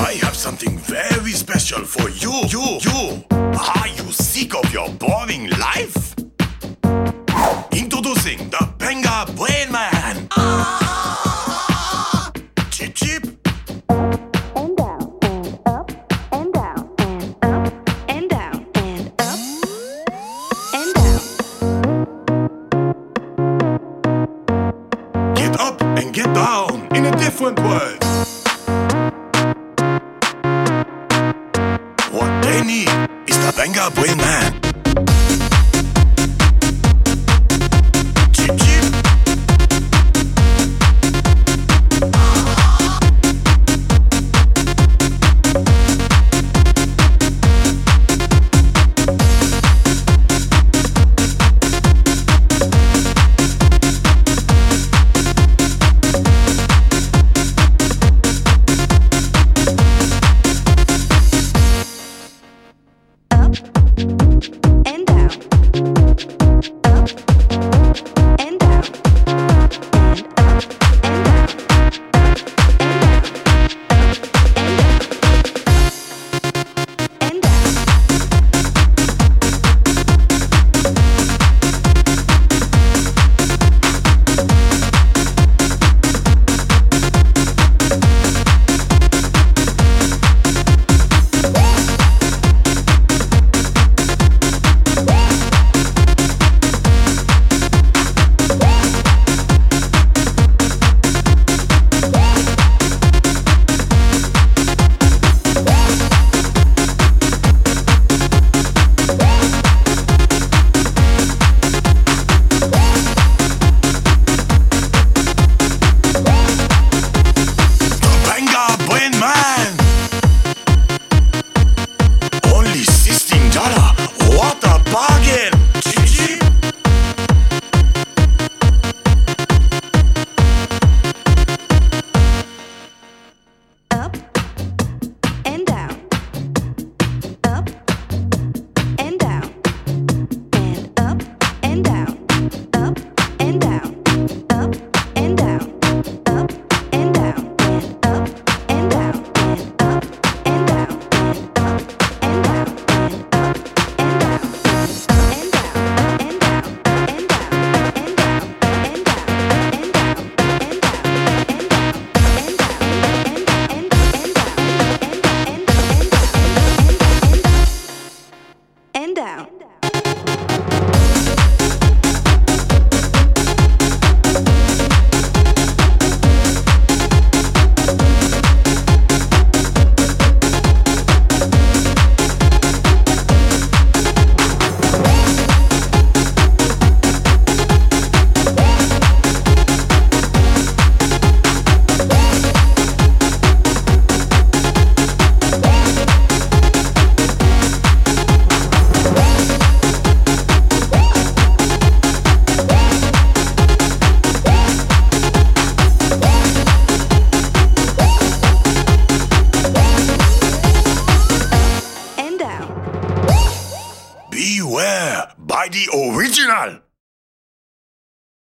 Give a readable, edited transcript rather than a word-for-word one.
I have something very special for you. You. Are you sick of your boring life? Introducing the Benga Brain Man. Chip chip. And down and up and down and up and down and up and down. Get up and get down in a different world. What they need is the Benga Brain Man. Chip chip. And down, up and down, and up and down, and down. Only $16. What a bargain! Chip chip. Up and down, up and down, and up and down, up and down, up and down, up and down, and up and down, and up and down, and up and down, and up and down, and down, and down, and down, and down, and down, and down, and down, and down. Beware, buy the original.